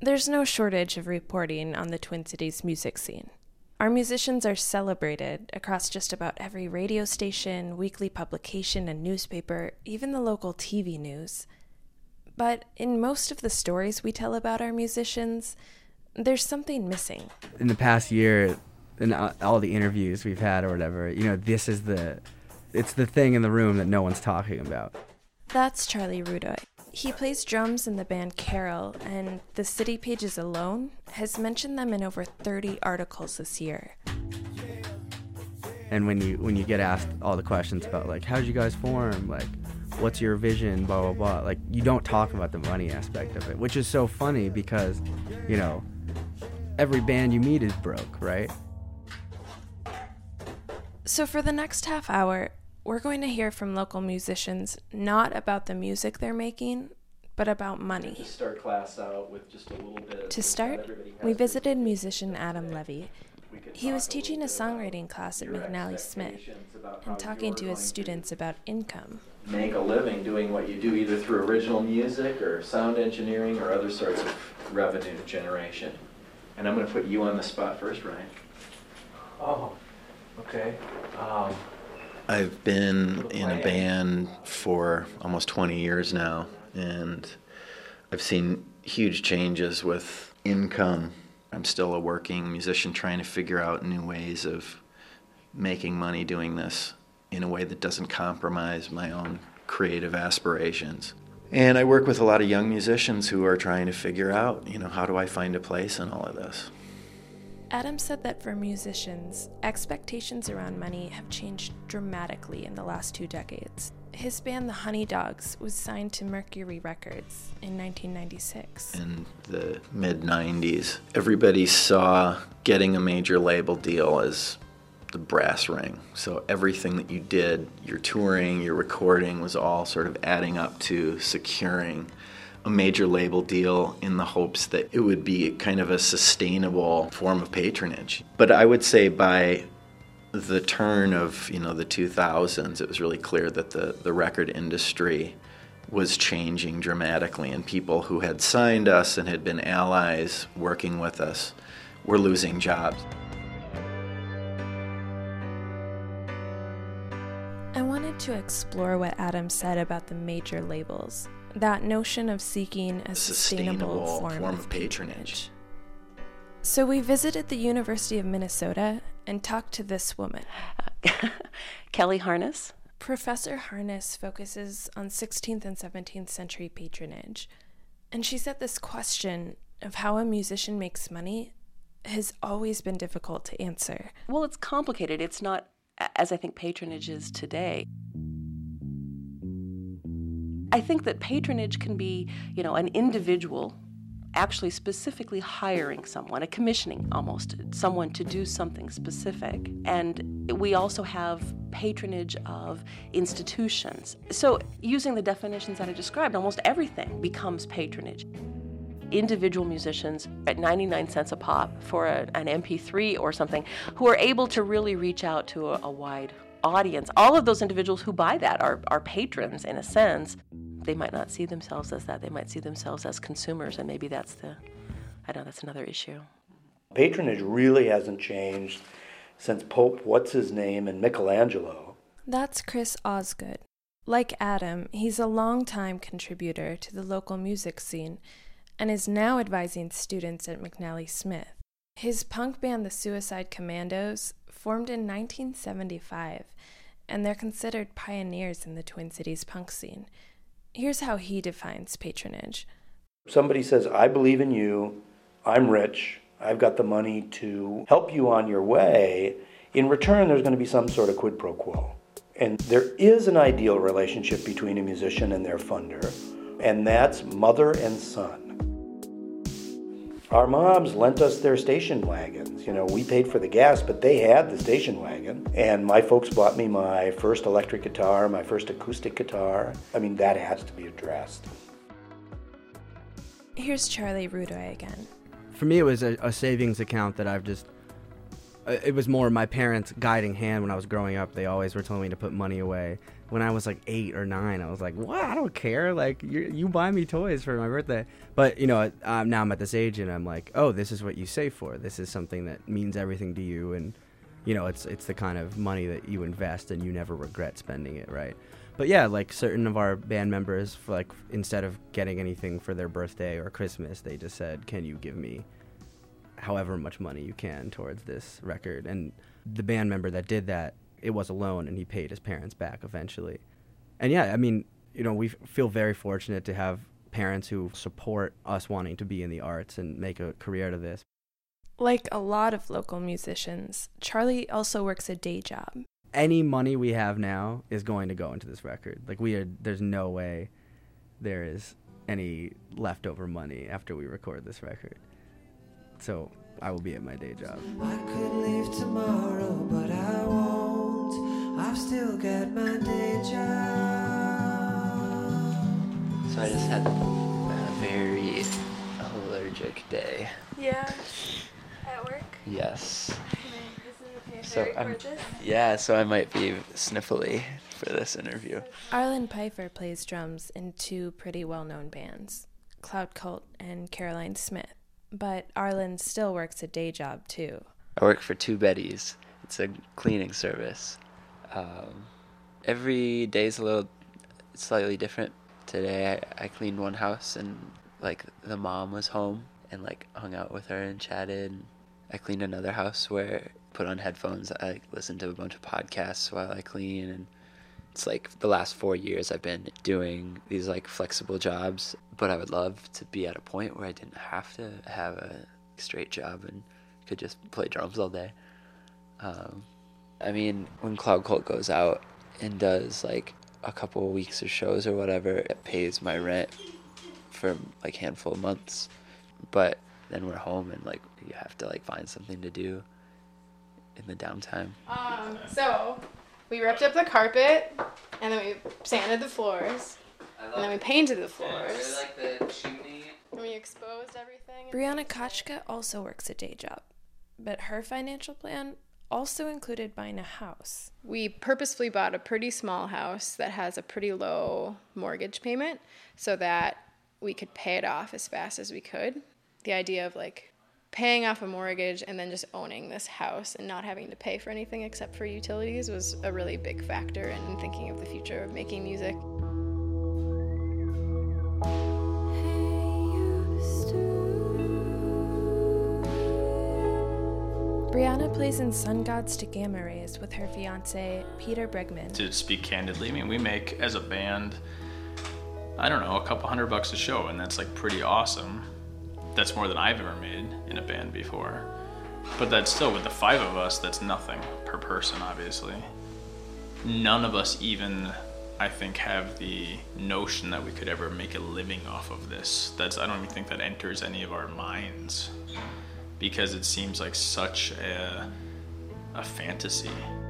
There's no shortage of reporting on the Twin Cities music scene. Our musicians are celebrated across just about every radio station, weekly publication, and newspaper, even the local TV news. But in most of the stories we tell about our musicians, there's something missing. In the past year, in all the interviews we've had or whatever, this is it's the thing in the room that no one's talking about. That's Charlie Rudoy. He plays drums in the band Carol, and the City Pages alone has mentioned them in over 30 articles this year. And when you get asked all the questions about, like, how did you guys form, like, what's your vision, blah, blah, blah, like, you don't talk about the money aspect of it, which is so funny because, every band you meet is broke, right? So for the next half hour, we're going to hear from local musicians not about the music they're making, but about money. To start class out with just a little bit. To start, we visited musician Adam Levy. He was teaching a songwriting class at McNally Smith and talking to his students about income. Make a living doing what you do, either through original music or sound engineering or other sorts of revenue generation. And I'm going to put you on the spot first, Ryan. Oh, okay. I've been in a band for almost 20 years now, and I've seen huge changes with income. I'm still a working musician trying to figure out new ways of making money doing this in a way that doesn't compromise my own creative aspirations. And I work with a lot of young musicians who are trying to figure out, how do I find a place in all of this? Adam said that for musicians, expectations around money have changed dramatically in the last 2 decades. His band, the Honey Dogs, was signed to Mercury Records in 1996. In the mid-90s, everybody saw getting a major label deal as the brass ring. So everything that you did, your touring, your recording, was all sort of adding up to securing a major label deal in the hopes that it would be kind of a sustainable form of patronage. But I would say by the turn of the 2000s, it was really clear that the record industry was changing dramatically, and people who had signed us and had been allies working with us were losing jobs. I wanted to explore what Adam said about the major labels. That notion of seeking a sustainable form of patronage. So we visited the University of Minnesota and talked to this woman. Kelly Harness. Professor Harness focuses on 16th and 17th century patronage. And she said this question of how a musician makes money has always been difficult to answer. Well, it's complicated. It's not as I think patronage is today. I think that patronage can be, an individual actually specifically hiring someone, a commissioning almost, someone to do something specific. And we also have patronage of institutions. So using the definitions that I described, almost everything becomes patronage. Individual musicians at 99 cents a pop for an MP3 or something who are able to really reach out to a wide audience. All of those individuals who buy that are patrons in a sense. They might not see themselves as that. They might see themselves as consumers, and maybe that's another issue. Patronage really hasn't changed since Pope What's-His-Name and Michelangelo. That's Chris Osgood. Like Adam, he's a longtime contributor to the local music scene and is now advising students at McNally Smith. His punk band, the Suicide Commandos, formed in 1975, and they're considered pioneers in the Twin Cities punk scene. Here's how he defines patronage. Somebody says, I believe in you, I'm rich, I've got the money to help you on your way. In return, there's going to be some sort of quid pro quo. And there is an ideal relationship between a musician and their funder, and that's mother and son. Our moms lent us their station wagons. We paid for the gas, but they had the station wagon. And my folks bought me my first electric guitar, my first acoustic guitar. That has to be addressed. Here's Charlie Rudoy again. For me, it was a savings account that I've just it was more my parents' guiding hand when I was growing up. They always were telling me to put money away. When I was like 8 or 9, I was like, what? I don't care. Like, you buy me toys for my birthday. But, you know, now I'm at this age and I'm like, oh, this is what you save for. This is something that means everything to you. And, you know, it's the kind of money that you invest and you never regret spending it, right? But yeah, like certain of our band members, like instead of getting anything for their birthday or Christmas, they just said, can you give me however much money you can towards this record? And the band member that did that, it was a loan, and he paid his parents back eventually. And yeah, I mean, you know, we feel very fortunate to have parents who support us wanting to be in the arts and make a career out of this. Like a lot of local musicians, Charlie also works a day job. Any money we have now is going to go into this record. Like, there's no way there is any leftover money after we record this record. So I will be at my day job. I could leave tomorrow, but I won't. I've still got my day job. So I just had a very allergic day. Yeah, at work? Yes. Is it okay if Yeah, so I might be sniffly for this interview. Arlen Pfeiffer plays drums in 2 pretty well-known bands, Cloud Cult and Caroline Smith. But Arlen still works a day job, too. I work for Two Betties. It's a cleaning service. Every day's a little slightly different. Today I cleaned one house and like the mom was home and like hung out with her and chatted. I cleaned another house where I put on headphones. I listened to a bunch of podcasts while I clean, and it's like the last 4 years I've been doing these like flexible jobs, but I would love to be at a point where I didn't have to have a straight job and could just play drums all day. I mean, when Cloud Cult goes out and does like a couple of weeks of shows or whatever, it pays my rent for like a handful of months. But then we're home and like you have to like find something to do in the downtime. So we ripped up the carpet and then we sanded the floors and then we painted the floors. I really like the chimney. And we exposed everything. Brianna Kochka also works a day job, but her financial plan also included buying a house. We purposefully bought a pretty small house that has a pretty low mortgage payment so that we could pay it off as fast as we could. The idea of like paying off a mortgage and then just owning this house and not having to pay for anything except for utilities was a really big factor in thinking of the future of making music. Brianna plays in Sun Gods to Gamma Rays with her fiancé, Peter Bregman. To speak candidly, I mean, we make, as a band, I don't know, a couple $100 a show, and that's like pretty awesome. That's more than I've ever made in a band before. But that's still, with the 5 of us, that's nothing per person, obviously. None of us even, I think, have the notion that we could ever make a living off of this. I don't even think that enters any of our minds, because it seems like such a fantasy.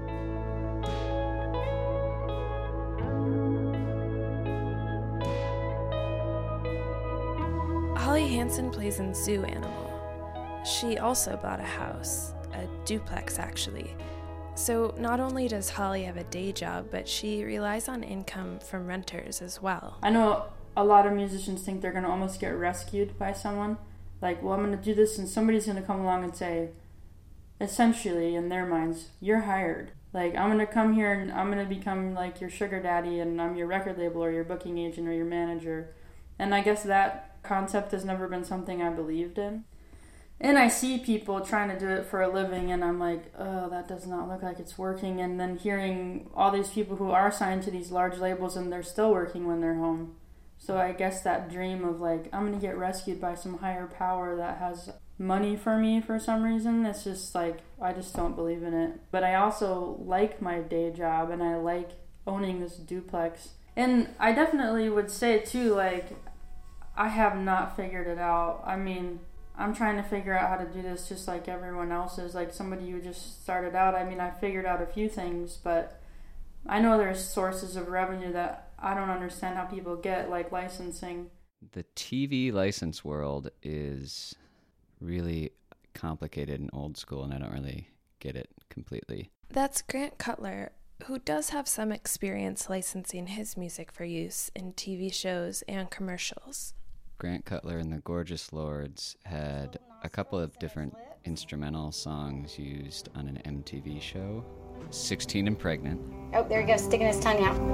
Holly Hansen plays in Zoo Animal. She also bought a house, a duplex actually. So not only does Holly have a day job, but she relies on income from renters as well. I know a lot of musicians think they're going to almost get rescued by someone. Like, well, I'm going to do this and somebody's going to come along and say, essentially, in their minds, you're hired. Like, I'm going to come here and I'm going to become like your sugar daddy and I'm your record label or your booking agent or your manager. And I guess that concept has never been something I believed in. And I see people trying to do it for a living and I'm like, oh, that does not look like it's working. And then hearing all these people who are signed to these large labels and they're still working when they're home. So I guess that dream of like, I'm going to get rescued by some higher power that has money for me for some reason, it's just like, I just don't believe in it. But I also like my day job and I like owning this duplex. And I definitely would say too, like, I have not figured it out. I mean, I'm trying to figure out how to do this just like everyone else is. Like somebody who just started out, I mean, I figured out a few things, but I know there's sources of revenue that I don't understand how people get, like licensing. The TV license world is really complicated and old school, and I don't really get it completely. That's Grant Cutler, who does have some experience licensing his music for use in TV shows and commercials. Grant Cutler and the Gorgeous Lords had a couple of different instrumental songs used on an MTV show. 16 and Pregnant. Oh, there he goes, sticking his tongue out.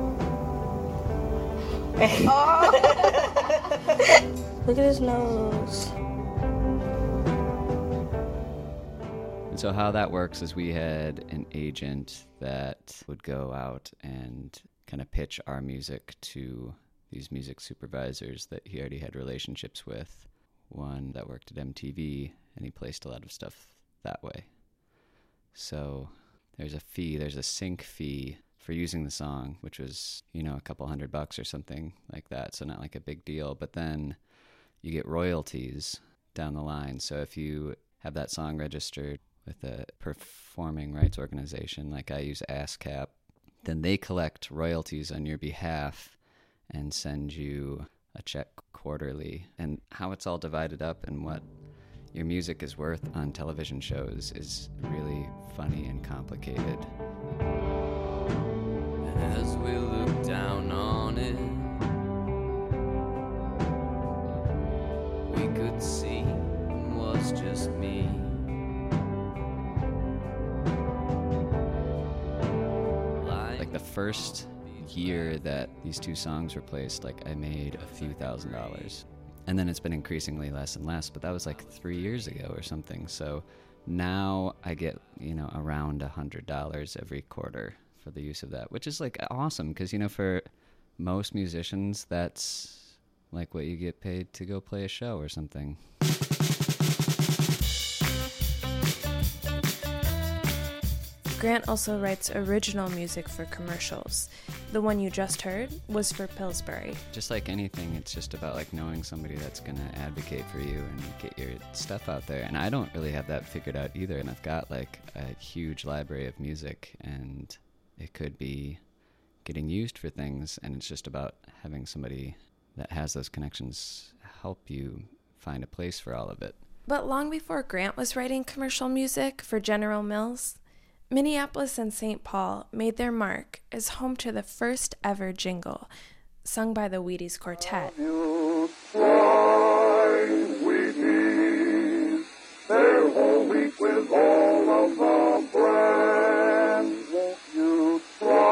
Look at his nose. And so how that works is we had an agent that would go out and kind of pitch our music to these music supervisors that he already had relationships with. One that worked at MTV, and he placed a lot of stuff that way. So there's a fee, there's a sync fee for using the song, which was, a couple $100 or something like that, so not like a big deal. But then you get royalties down the line. So if you have that song registered with a performing rights organization, like I use ASCAP, then they collect royalties on your behalf and send you a check quarterly. And how it's all divided up and what your music is worth on television shows is really funny and complicated. As we look down on it, we could see it was just me. Like the first year that these two songs were placed, like I made a few $1,000s. And then it's been increasingly less and less, but that was like 3 years ago or something. So now I get, around $100 every quarter for the use of that, which is like awesome because, for most musicians, that's like what you get paid to go play a show or something. Grant also writes original music for commercials. The one you just heard was for Pillsbury. Just like anything, it's just about like knowing somebody that's going to advocate for you and get your stuff out there. And I don't really have that figured out either. And I've got like a huge library of music, and it could be getting used for things. And it's just about having somebody that has those connections help you find a place for all of it. But long before Grant was writing commercial music for General Mills, Minneapolis and St. Paul made their mark as home to the first ever jingle, sung by the Wheaties Quartet. You try, Wheaties, their whole week with all of the brands. Won't you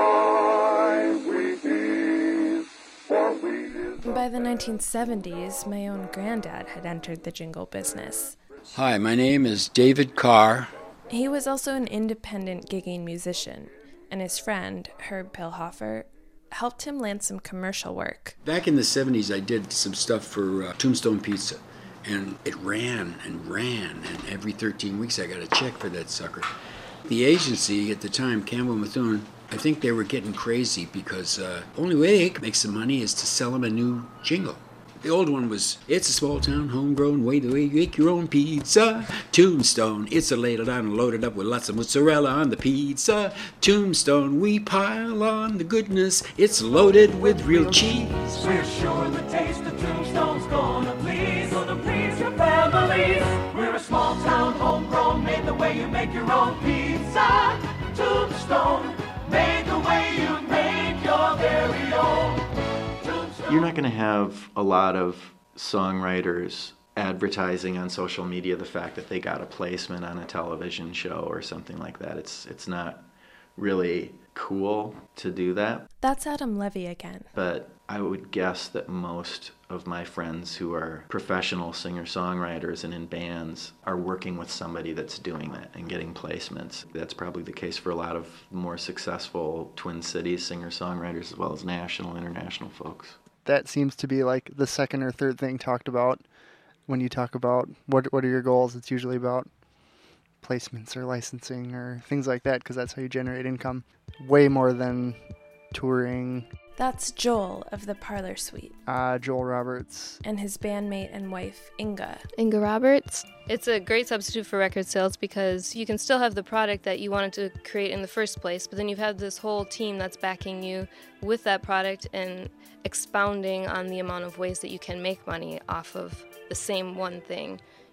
try, Wheaties, for Wheaties? By the 1970s, my own granddad had entered the jingle business. Hi, my name is David Carr. He was also an independent gigging musician, and his friend, Herb Pilhofer, helped him land some commercial work. Back in the 70s, I did some stuff for Tombstone Pizza, and it ran, and every 13 weeks I got a check for that sucker. The agency at the time, Campbell Methuen, I think they were getting crazy because the only way they could make some money is to sell them a new jingle. The old one was, it's a small town, homegrown, way the way you make your own pizza. Tombstone, it's a ladled on and loaded up with lots of mozzarella on the pizza. Tombstone, we pile on the goodness, it's loaded with real cheese. We're sure the taste of Tombstone's gonna please your families. We're a small town, homegrown, made the way you make your own pizza. Tombstone, made the way you make your very own. You're not going to have a lot of songwriters advertising on social media the fact that they got a placement on a television show or something like that. It's not really cool to do that. That's Adam Levy again. But I would guess that most of my friends who are professional singer-songwriters and in bands are working with somebody that's doing that and getting placements. That's probably the case for a lot of more successful Twin Cities singer-songwriters as well as national, international folks. That seems to be like the second or third thing talked about when you talk about what are your goals. It's usually about placements or licensing or things like that, because that's how you generate income. Way more than touring. That's Joel of the Parlor Suite. Joel Roberts. And his bandmate and wife, Inga. Inga Roberts. It's a great substitute for record sales because you can still have the product that you wanted to create in the first place, but then you've had this whole team that's backing you with that product and expounding on the amount of ways that you can make money off of the same one thing.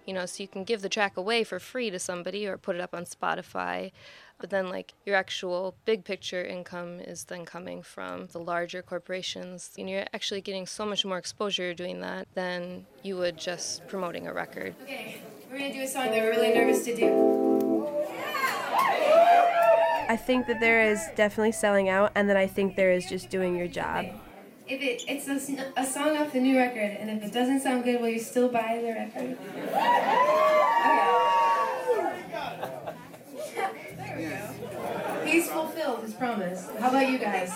So you can give the track away for free to somebody or put it up on Spotify. But then, like, your actual big picture income is then coming from the larger corporations. And you're actually getting so much more exposure doing that than you would just promoting a record. Okay, we're going to do a song that we're really nervous to do. I think that there is definitely selling out, and then I think there is just doing your job. If it's a song off the new record, and if it doesn't sound good, will you still buy the record? There we go. He's fulfilled his promise. How about you guys?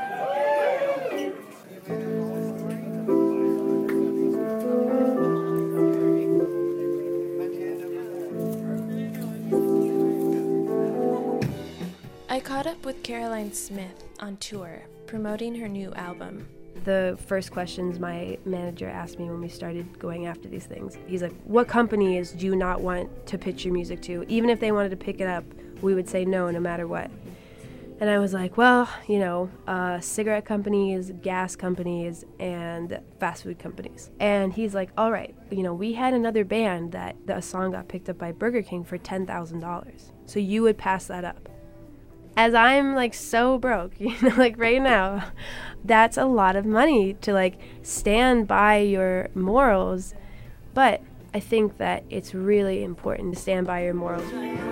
I caught up with Caroline Smith on tour, promoting her new album. The first questions my manager asked me when we started going after these things, he's like, what companies do you not want to pitch your music to? Even if they wanted to pick it up, we would say no matter what. And I was like, well, cigarette companies, gas companies, and fast food companies. And he's like, all right, we had another band that a song got picked up by Burger King for $10,000. So you would pass that up. As I'm like so broke, like right now, that's a lot of money to like stand by your morals. But I think that it's really important to stand by your morals.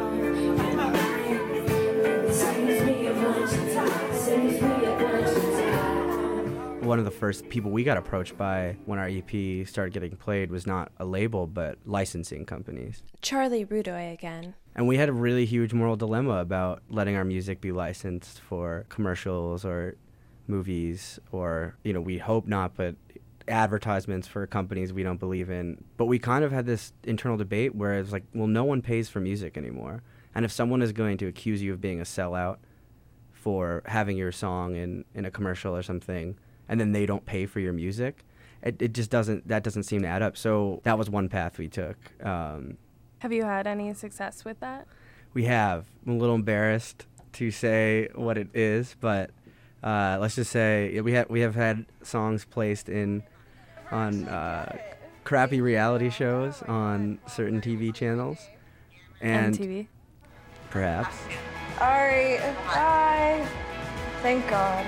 One of the first people we got approached by when our EP started getting played was not a label, but licensing companies. Charlie Rudoy again. And we had a really huge moral dilemma about letting our music be licensed for commercials or movies or, we hope not, but advertisements for companies we don't believe in. But we kind of had this internal debate where it's like, well, no one pays for music anymore. And if someone is going to accuse you of being a sellout for having your song in a commercial or something, and then they don't pay for your music, it just doesn't seem to add up. So that was one path we took. Have you had any success with that? We have. I'm a little embarrassed to say what it is, but let's just say we have had songs placed on crappy reality shows on certain TV channels. And MTV? Perhaps. All right, bye. Thank God.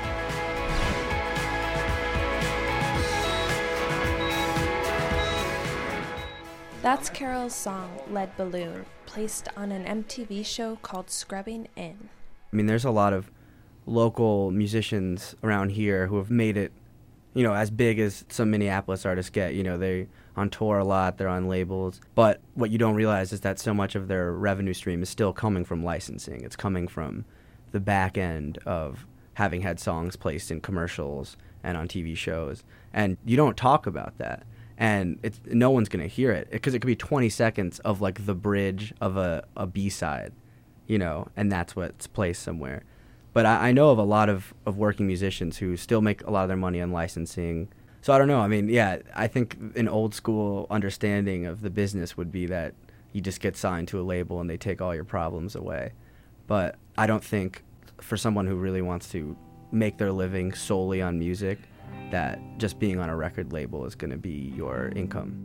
That's Carol's song, Lead Balloon, placed on an MTV show called Scrubbing In. I mean, there's a lot of local musicians around here who have made it, as big as some Minneapolis artists get. They're on tour a lot, they're on labels. But what you don't realize is that so much of their revenue stream is still coming from licensing. It's coming from the back end of having had songs placed in commercials and on TV shows. And you don't talk about that. And no one's going to hear it because it could be 20 seconds of like the bridge of a B-side, and that's what's placed somewhere. But I know of a lot of working musicians who still make a lot of their money on licensing. So I don't know. I mean, yeah, I think an old school understanding of the business would be that you just get signed to a label and they take all your problems away. But I don't think for someone who really wants to make their living solely on music, that just being on a record label is going to be your income.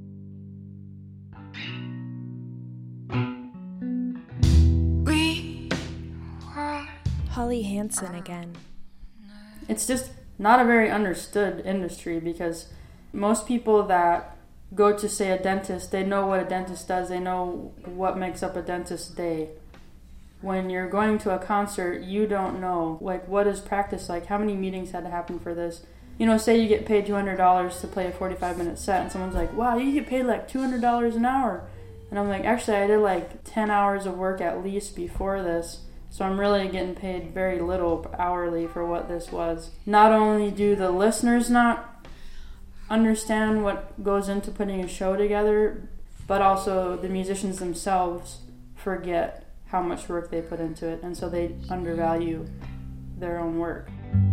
Holly Hansen again. It's just not a very understood industry because most people that go to, say, a dentist, they know what a dentist does. They know what makes up a dentist's day. When you're going to a concert, you don't know, like, what is practice like? How many meetings had to happen for this? Say you get paid $200 to play a 45-minute set, and someone's like, wow, you get paid like $200 an hour. And I'm like, actually, I did like 10 hours of work at least before this, so I'm really getting paid very little hourly for what this was. Not only do the listeners not understand what goes into putting a show together, but also the musicians themselves forget how much work they put into it, and so they undervalue their own work.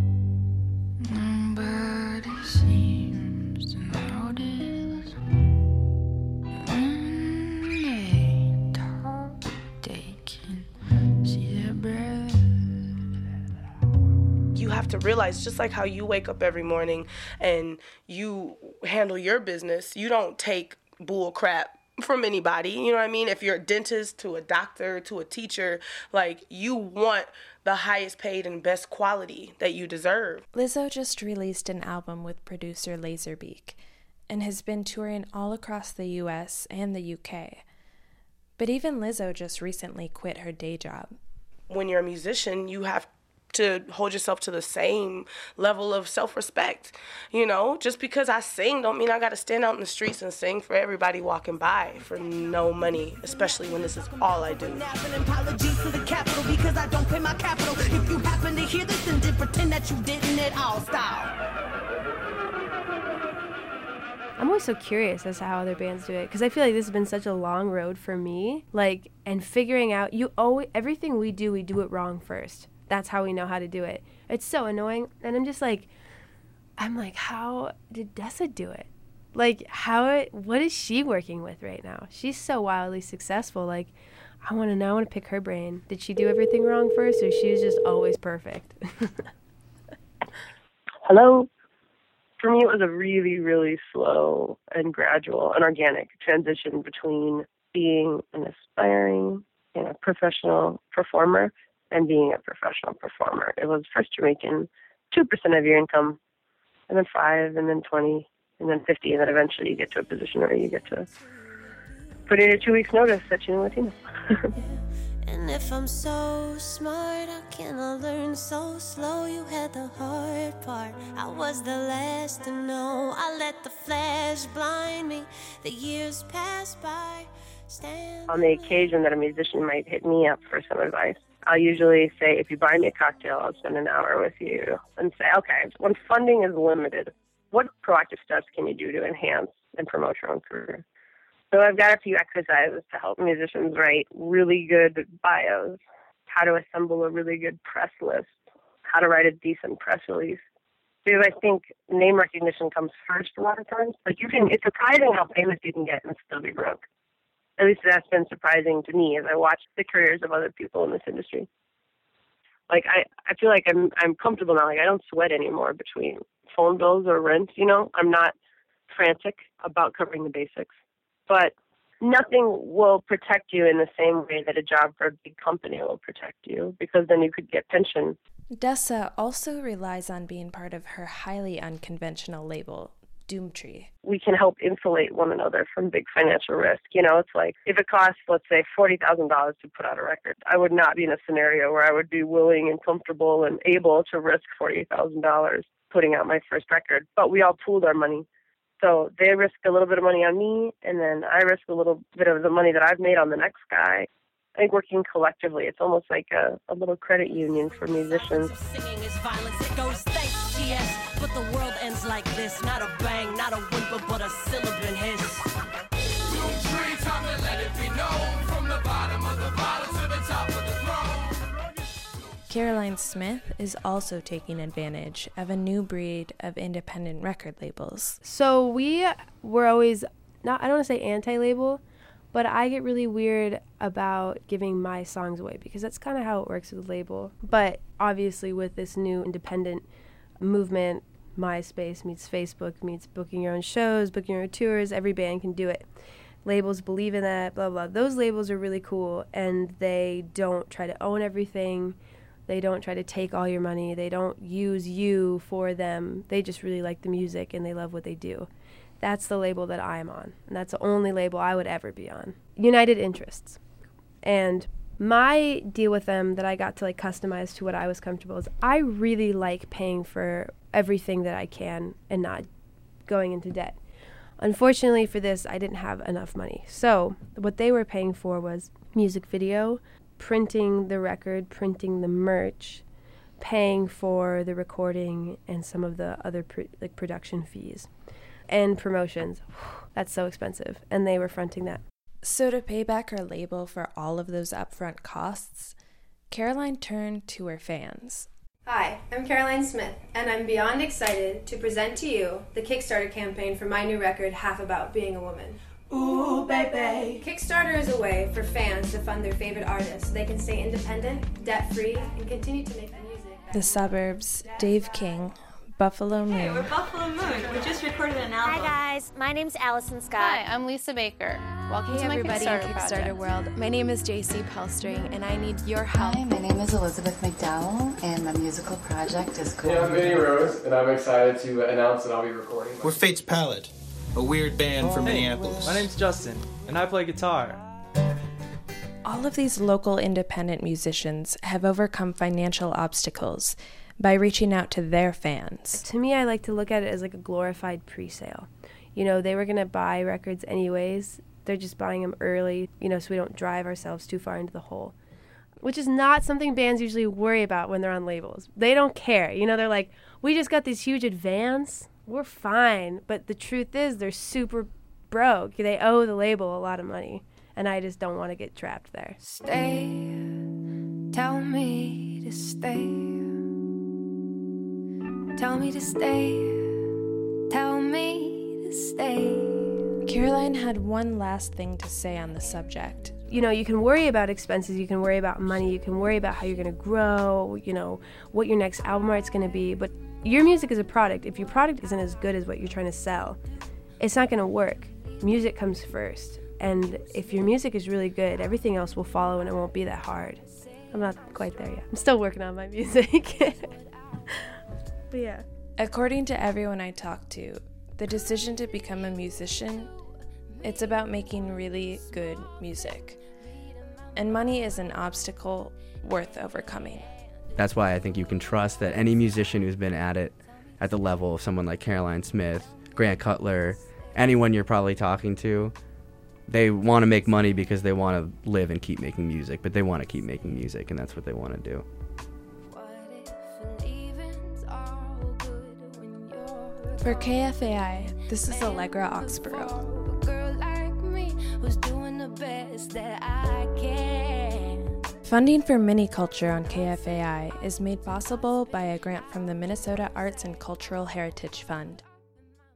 Nobody seems to notice when they talk, they can see their breath. You have to realize, just like how you wake up every morning and you handle your business, you don't take bull crap from anybody, you know what I mean? If you're a dentist to a doctor to a teacher, like, you want the highest paid and best quality that you deserve. Lizzo just released an album with producer Laserbeak and has been touring all across the US and the UK. But even Lizzo just recently quit her day job. When you're a musician, you have to hold yourself to the same level of self-respect. You know, just because I sing don't mean I got to stand out in the streets and sing for everybody walking by for no money, especially when this is all I do. Apologies to the capital because I don't pay my capital. If you happen to hear this, then pretend that you didn't at all. Style. I'm always so curious as to how other bands do it, because I feel like this has been such a long road for me, like, and figuring out, everything we do it wrong first. That's how we know how to do it. It's so annoying, and I'm like, how did Dessa do it? Like, what is she working with right now? She's so wildly successful, like, I want to pick her brain. Did she do everything wrong first, or she was just always perfect? Hello? For me, it was a really, really slow and gradual and organic transition between being an aspiring, professional performer and being a professional performer. It was first you're making 2% of your income, and then 5%, and then 20%, and then 50%, and then eventually you get to a position where you get to put in your 2 weeks notice that you're in Latino. And if I'm so smart, how can I learn so slow? You had the hard part, I was the last to know. I let the flash blind me, the years pass by. On the occasion that a musician might hit me up for some advice, I'll usually say, if you buy me a cocktail, I'll spend an hour with you. And say, okay, when funding is limited, what proactive steps can you do to enhance and promote your own career? So I've got a few exercises to help musicians write really good bios, how to assemble a really good press list, how to write a decent press release. Because I think name recognition comes first a lot of times. Like, it's surprising how famous you can get and still be broke. At least that's been surprising to me as I watch the careers of other people in this industry. Like, I feel like I'm comfortable now. Like, I don't sweat anymore between phone bills or rent, I'm not frantic about covering the basics. But nothing will protect you in the same way that a job for a big company will protect you, because then you could get pension. Dessa also relies on being part of her highly unconventional label, Doomtree. We can help insulate one another from big financial risk. It's like, if it costs, let's say, $40,000 to put out a record, I would not be in a scenario where I would be willing and comfortable and able to risk $40,000 putting out my first record. But we all pooled our money. So they risk a little bit of money on me, and then I risk a little bit of the money that I've made on the next guy. I think working collectively, it's almost like a little credit union for musicians. Singing is violence, it goes thanks, GS. But the world ends like this, not a bang, not a whimper, but a sibilant hiss. Doomtree, time to let it be known, from the bottom of the bottle to the top of the throne. Caroline Smith is also taking advantage of a new breed of independent record labels. So we were always, I don't want to say anti-label, but I get really weird about giving my songs away, because that's kind of how it works with a label. But obviously with this new independent movement, MySpace meets Facebook meets booking your own shows, booking your own tours, every band can do it. Labels believe in that, blah, blah. Those labels are really cool, and they don't try to own everything. They don't try to take all your money. They don't use you for them. They just really like the music and they love what they do. That's the label that I'm on, and that's the only label I would ever be on. United Interests. And my deal with them that I got to customize to what I was comfortable is I really like paying for everything that I can and not going into debt. Unfortunately for this, I didn't have enough money. So what they were paying for was music video, printing the record, printing the merch, paying for the recording and some of the other production fees and promotions. That's so expensive, and they were fronting that. So to pay back her label for all of those upfront costs, Caroline turned to her fans. Hi, I'm Caroline Smith, and I'm beyond excited to present to you the Kickstarter campaign for my new record, Half About Being a Woman. Ooh, baby. Kickstarter is a way for fans to fund their favorite artists so they can stay independent, debt-free, and continue to make the music. The Suburbs, Dave King, Buffalo Moon. Hey, we're Buffalo Moon. We just recorded an album. Hi guys, my name's Allison Scott. Hi, I'm Lisa Baker. Welcome to my everybody Kickstarter in Kickstarter project. world. My name is JC Pelstring, and I need your help. Hi, my name is Elizabeth McDowell, and my musical project is called... Yeah, I'm Vinny Rose, and I'm excited to announce that I'll be recording. We're Fate's Palette, a weird band from Minneapolis. My name's Justin, and I play guitar. All of these local independent musicians have overcome financial obstacles by reaching out to their fans. To me, I like to look at it as like a glorified pre-sale. You know, they were going to buy records anyways. They're just buying them early, you know, so we don't drive ourselves too far into the hole, which is not something bands usually worry about when they're on labels. They don't care. You know, they're like, we just got this huge advance. We're fine. But the truth is they're super broke. They owe the label a lot of money, and I just don't want to get trapped there. Stay, tell me to stay. Tell me to stay, tell me to stay. Caroline had one last thing to say on the subject. You know, you can worry about expenses, you can worry about money, you can worry about how you're going to grow, you know, what your next album art's going to be, but your music is a product. If your product isn't as good as what you're trying to sell, it's not going to work. Music comes first, and if your music is really good, everything else will follow and it won't be that hard. I'm not quite there yet. I'm still working on my music. But yeah. According to everyone I talked to, the decision to become a musician, it's about making really good music. And money is an obstacle worth overcoming. That's why I think you can trust that any musician who's been at it at the level of someone like Caroline Smith, Grant Cutler, anyone you're probably talking to, they want to make money because they want to live and keep making music, but they want to keep making music, and that's what they want to do. For KFAI, this is Allegra Oxborough. A girl like me who's doing the best that I can. Funding for Mini-Culture on KFAI is made possible by a grant from the Minnesota Arts and Cultural Heritage Fund.